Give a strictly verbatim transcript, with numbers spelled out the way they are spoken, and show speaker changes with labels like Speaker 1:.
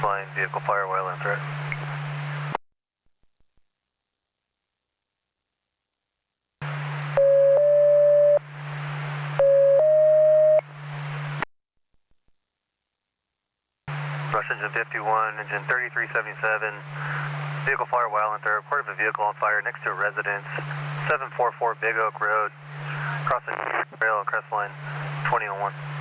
Speaker 1: Line, vehicle fire, wildland threat. Rush engine fifty-one, engine thirty-three seventy-seven, vehicle fire, wildland threat. Report of a vehicle on fire next to a residence, seven forty-four Big Oak Road, crossing rail and crest line twenty oh one.